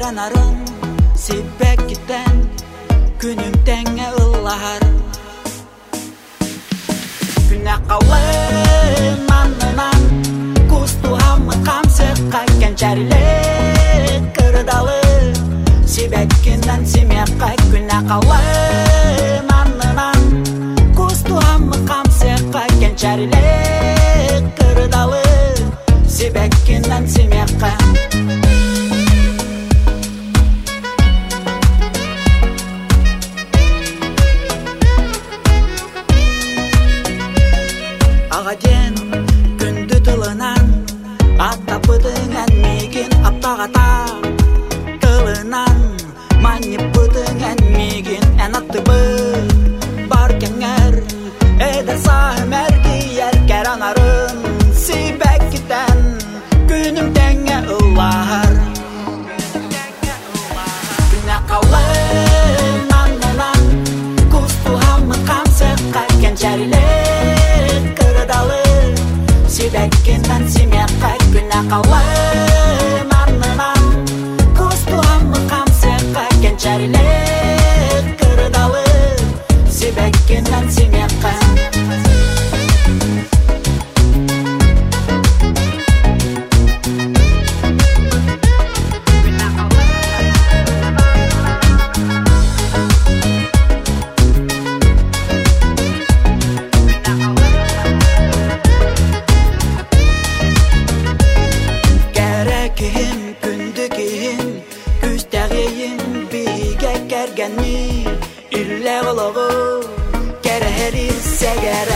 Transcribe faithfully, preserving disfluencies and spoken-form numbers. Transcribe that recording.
Керанарын сипек китен күнүм теңе ыллар Күнә калы маннан кусту хамы камсы кайкен чарле кырдалы Сибеккинен симекка күнә калы маннан кусту хамы камсы кайкен чарле кырдалы Сибеккинен симекка Ағаден күнді тылынан Аттапыдың әнмеген Аптағата тылынан Манеп бұдың әнмеген Ән аттыбы бар кәңер Әдір сағым әргейер Кәранарын сибәк кітен Күнім тәңе ұллар Күнә қаулы маннынан Күсту хамы қамсы қайкен чәрілі Сибеккинен симекка күнә калы маннан Кусту хамы камсы кайкен чарле кырдалы Сибеккинен симекка Ille gılığı Gerheri segere